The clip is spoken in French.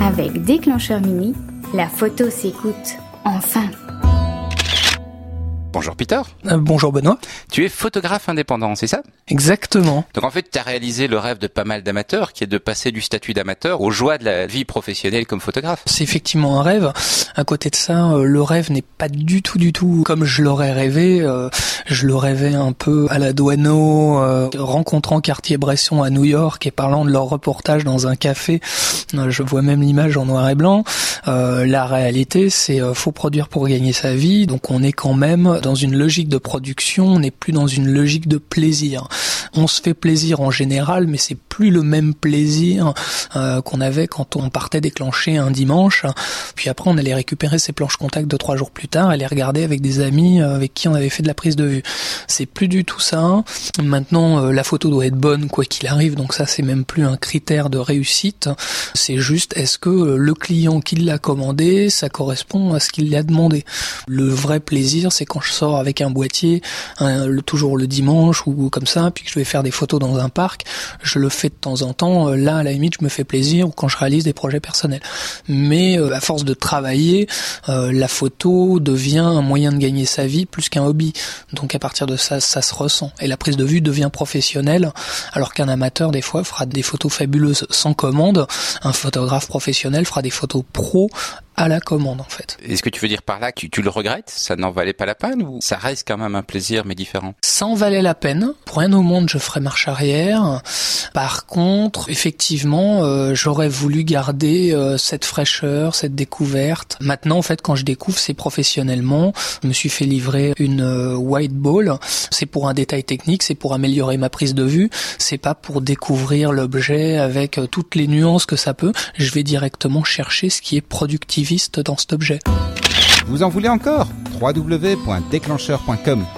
Avec Déclencheur Mini, la photo s'écoute. Enfin. Bonjour Peter. Bonjour Benoît. Tu es photographe indépendant, c'est ça ? Exactement. Donc en fait, tu as réalisé le rêve de pas mal d'amateurs, qui est de passer du statut d'amateur aux joies de la vie professionnelle comme photographe. C'est effectivement un rêve. À côté de ça, le rêve n'est pas du tout comme je l'aurais rêvé. Je le rêvais un peu à la Douaneau, rencontrant Cartier-Bresson à New York et parlant de leur reportage dans un café. Je vois même l'image en noir et blanc. La réalité, c'est faut produire pour gagner sa vie. Donc on est quand même dans une logique de production, on n'est plus dans une logique de plaisir. On se fait plaisir en général, mais c'est plus le même plaisir qu'on avait quand on partait déclencher un dimanche. Puis après, on allait récupérer ses planches contact 2-3 jours plus tard et les regarder avec des amis avec qui on avait fait de la prise de vue. C'est plus du tout ça. Maintenant, la photo doit être bonne quoi qu'il arrive, donc ça c'est même plus un critère de réussite. C'est juste, est-ce que le client qui l'a commandé, ça correspond à ce qu'il a demandé. Le vrai plaisir, c'est quand je sors avec un boîtier, toujours le dimanche ou comme ça, puis que je vais faire des photos dans un parc, je le fais de temps en temps, là à la limite je me fais plaisir, ou quand je réalise des projets personnels. Mais à force de travailler, la photo devient un moyen de gagner sa vie plus qu'un hobby. Donc à partir de ça, ça se ressent. Et la prise de vue devient professionnelle, alors qu'un amateur des fois fera des photos fabuleuses sans commande, un photographe professionnel fera des photos pro à la commande en fait. Est-ce que tu veux dire par là que tu le regrettes ? Ça n'en valait pas la peine ou ça reste quand même un plaisir mais différent ? Ça en valait la peine. Pour rien au monde, je ferais marche arrière. Par contre, effectivement, j'aurais voulu garder cette fraîcheur, cette découverte. Maintenant, en fait, quand je découvre, c'est professionnellement. Je me suis fait livrer une white ball. C'est pour un détail technique, c'est pour améliorer ma prise de vue. C'est pas pour découvrir l'objet avec toutes les nuances que ça peut. Je vais directement chercher ce qui est productif dans cet objet. Vous en voulez encore ? www.déclencheur.com